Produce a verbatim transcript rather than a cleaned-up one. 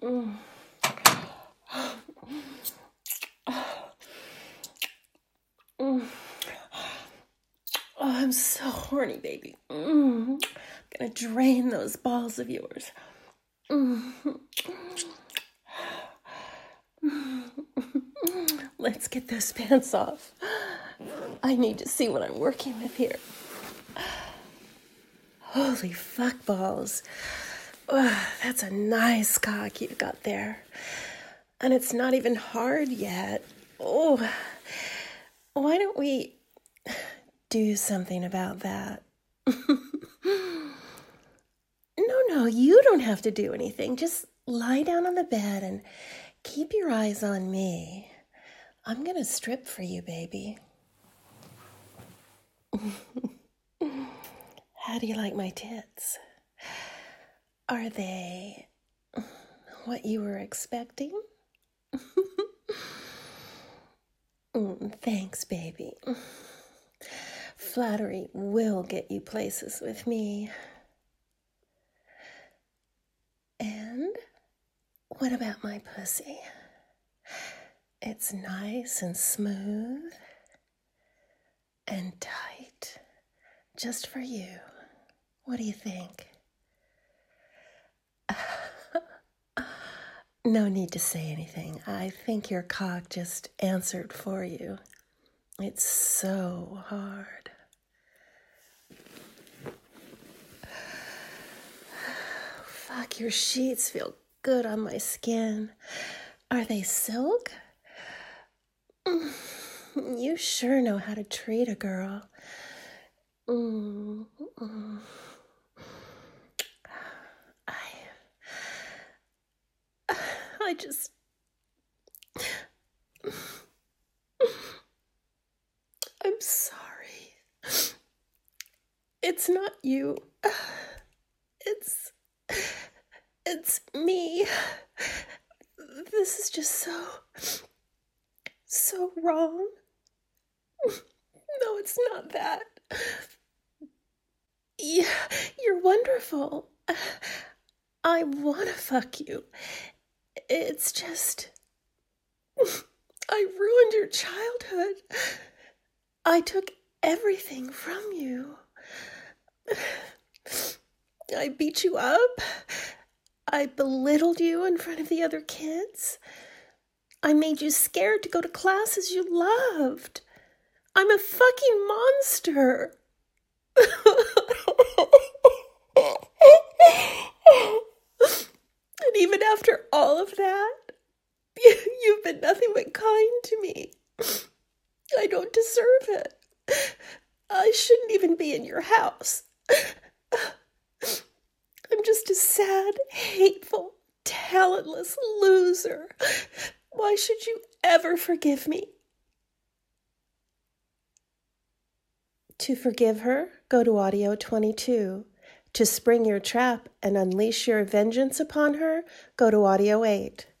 Mm. Mm. Oh, I'm so horny, baby. Mm. I'm gonna drain those balls of yours. Mm. Let's get those pants off. I need to see what I'm working with here. Holy fuck balls. Oh, that's a nice cock you've got there. And it's not even hard yet. Oh, why don't we do something about that? No, no, you don't have to do anything. Just lie down on the bed and keep your eyes on me. I'm gonna strip for you, baby. How do you like my tits? Are they what you were expecting? mm, thanks, baby. Flattery will get you places with me. And what about my pussy? It's nice and smooth and tight, just for you. What do you think? No need to say anything. I think your cock just answered for you. It's so hard. Fuck, your sheets feel good on my skin. Are they silk? You sure know how to treat a girl. Mm, mm. I, I just, I'm sorry. It's not you. It's, it's me. This is just so, so wrong. No, it's not that. Yeah, you're wonderful. I want to fuck you. It's just, I ruined your childhood. I took everything from you. I beat you up. I belittled you in front of the other kids. I made you scared to go to classes you loved. I'm a fucking monster. And even after all of that, you've been nothing but kind to me. I don't deserve it. I shouldn't even be in your house. I'm just a sad, hateful, talentless loser. Why should you ever forgive me? To forgive her, go to audio twenty-two. To spring your trap and unleash your vengeance upon her, go to audio eight.